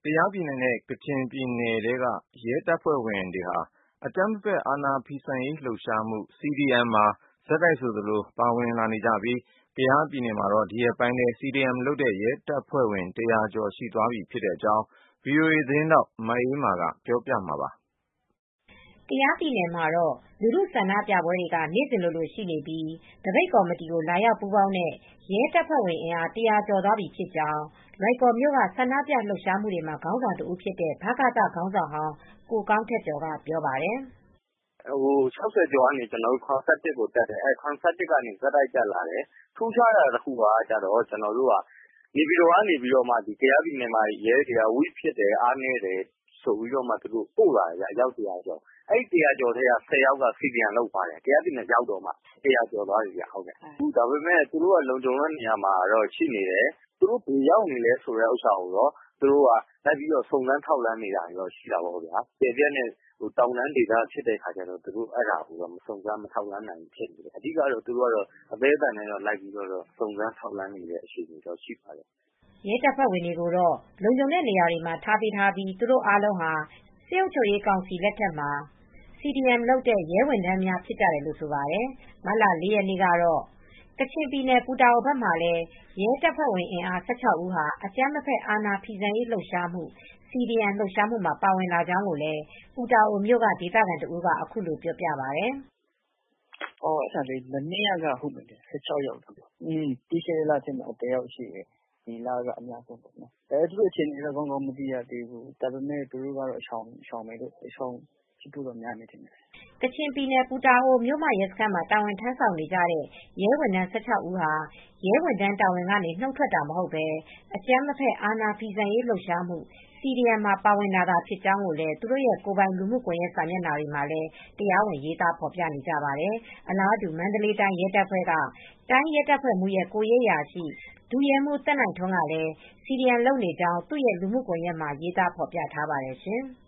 ရားပြည်နယ်နဲ့ ကချင်ပြည်နယ်ထဲက ရဲတပ်ဖွဲ့ဝင်တွေဟာ အကြမ်းမဖက် အာဏာဖီဆန်ရေးလှုပ်ရှားမှု CDM မှာ ဆက်တိုက်ဆိုသလို ပါဝင်လာနေကြပြီး ကယားပြည်နယ်မှာတော့ ဒီရက်ပိုင်းထဲ CDM လုပ်တဲ့ ရဲတပ်ဖွဲ့ဝင် ၁၀၀ ကျော်ရှိသွားပြီဖြစ်တဲ့အကြောင်း VOA သတင်းထောက် မအေးအေးမာက ပြောပြပေးမှာပါ။ ကယားပြည်နယ်မှာတော့ လူထုဆန္ဒပြပွဲတွေက နေ့စဉ်လိုလိုရှိနေပြီး သပိတ်ကော်မတီကို လာရောက်ပူးပေါင်းတဲ့ ရဲတပ်ဖွဲ့ဝင်အင်အား ၁၀၀ ကျော်သွားပြီဖြစ်ကြောင်း လွိုင်ကော်မြို့က ဆန္ဒပြလှုပ်ရှားမှုတွေမှာ ခေါင်းဆောင်တဦးဖြစ်တဲ့ ဗကသ ခေါင်းဆောင်ဟောင်း ကိုကောင်းထက်ကျော်က ပြောပါတယ်။ "၆၀ ကျော်ကနေ ၇၁ ကိုတက်တယ်။ ၇၁ ကနေ ဆက်တိုက်တက်လာတယ်။ ထူးခြားတာတခုက နေပြည်တော်ကနေ ကယားပြည်နယ်မှာ ရဲတွေက weak ဖြစ်တယ်။ အားနည်းတယ်ဆိုပြီး ပို့လာတယ်။ အယောက် ၁၀၀ ကျော်။ အဲဒီ ၁၀၀ ကျော်ထဲက ၁၀ ယောက်က CDM လုပ်သွားတယ်။ ကယားပြည်နယ်ရောက်တော့မှ ၁၀၀ ကျော်သွားပြီ။ ဒါပေမဲ့ သူတို့က လုံခြုံတဲ့နေရာမှာရှိနေတယ်။ သူတို့ဘယ်ရောက်နေလဲဆိုတာကိုတော့ လိုက်ပြီးစုံစမ်းထောက်လှမ်းနေတာရှိတာပေါ့ဗျာ။ ကျယ်ပြန့်တဲ့ တောင်တန်းဒေသဖြစ်တဲ့အခါကျတော့ သူတို့အဲဒါကို မစုံစမ်းမထောက်လှမ်းနိုင်ဘူးဖြစ်နေတယ်။ အဓိကတော့ သူတို့အသည်းအသန်နဲ့လိုက်ပြီး စုံစမ်းထောက်လှမ်းနေတဲ့အခြေအနေတော့ရှိပါတယ်။ " ရဲတပ်ဖွဲ့ဝင်တွေကိုတော့ လုံခြုံတဲ့နေရာတွေမှာ ထားပေးထားပြီး သူတို့အားလုံးဟာ စစ်အုပ်ချုပ်ရေးကောင်စီလက်ထက်မှာ CDM လုပ်တဲ့ ရဲဝန်ထမ်းများဖြစ်ကြတယ်လို့ဆိုပါတယ်။ မတ်လ ၄ ရက်နေ့ကတော့ ကချင်ပြည်နယ် ပူတာအိုဘက်မှာလည်း ရဲတပ်ဖွဲ့ဝင်အင်အား ၁၆ ဦးဟာ အကြမ်းမဖက် အာဏာဖီဆန်ရေးလှုပ်ရှားမှု CDM လှုပ်ရှားမှုမှာ ပါဝင်လာကြောင်းလည်း ပူတာအိုမြို့က ဒေသခံတဦးက အခုလိုပြောပြပါတယ်။ "မနေ့က ၁၆ ယောက်။ ပြီးခဲ့တဲ့လထဲမှာ ၁ ယောက်ရှိတယ်။ ဒီလက အများဆုံးပေါ့နော်။ သူတို့အခြေအနေတော့ ကောင်းကောင်းမသိရသေးဘူး။ ဒါပေမဲ့ သူတို့ကတော့ ရှောင်ဖြစ်ဖို့များမယ်ထင်တယ်။ " ကချင်ပြည်နယ် ပူတာအိုမြို့မရဲစခန်းမှာ တာဝန်ထမ်းဆောင်နေကြတဲ့ ရဲဝန်ထမ်း ၁၆ ဦးဟာ ရဲဝန်ထမ်းတာဝန်ကနေ နုတ်ထွက်တာမဟုတ်ဘဲ အကြမ်းမဖက် အာဏာဖီဆန်ရေးလှုပ်ရှားမှု CDM မှာ ပါဝင်လာတာဖြစ်ကြောင်းလည်း သူတို့ရဲ့ ကိုယ်ပိုင်လူမှုကွန်ရက်စာမျက်နှာတွေမှာလည်း တရားဝင်ရေးသားဖော်ပြနေကြပါတယ်။ အလားတူ မန္တလေးတိုင်းရဲတပ်ဖွဲ့က တိုင်းရဲတပ်ဖွဲ့မှူးရဲ့ ကိုယ်ရေးအရာရှိ ဒုရဲမှူး သက်နိုင်ထွန်းကလည်း CDM လုပ်နေကြောင်း သူ့ရဲ့လူမှုကွန်ရက်မှာ ရေးသားဖော်ပြထားပါတယ်ရှင်။